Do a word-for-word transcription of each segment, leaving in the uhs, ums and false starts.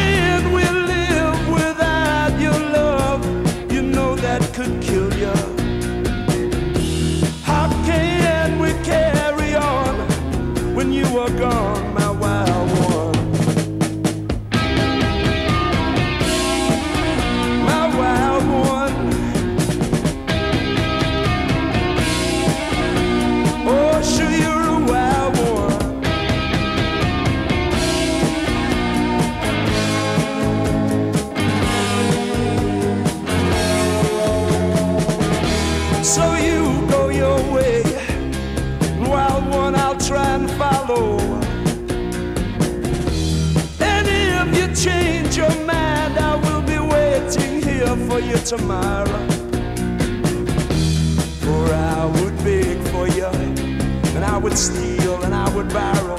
can we live without your love? You know that could kill you. How can we carry on when you are gone, my wild one? My wild one. Oh, sure you're a wild one. So you go your way, wild one, I'll try and follow. And if you change your mind, I will be waiting here for you tomorrow. For I would beg for you, and I would steal, and I would borrow.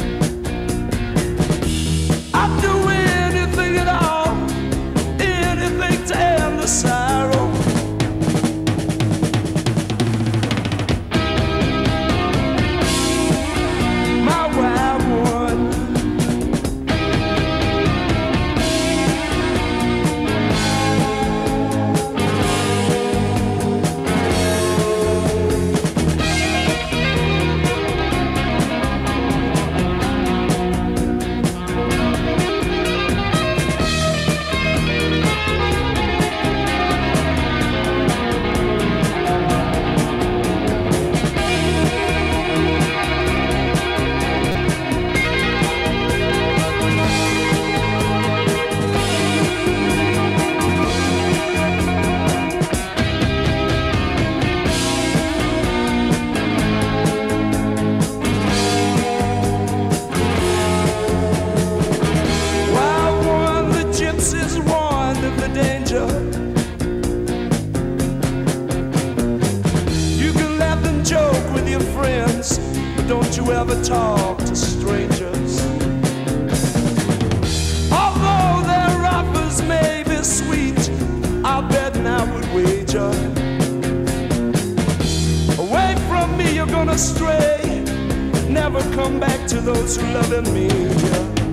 I'd do anything at all, anything to end the sorrow. You can laugh and joke with your friends, but don't you ever talk to strangers. Although their offers may be sweet, I'll bet and I would wager, away from me you're gonna stray, never come back to those who love me.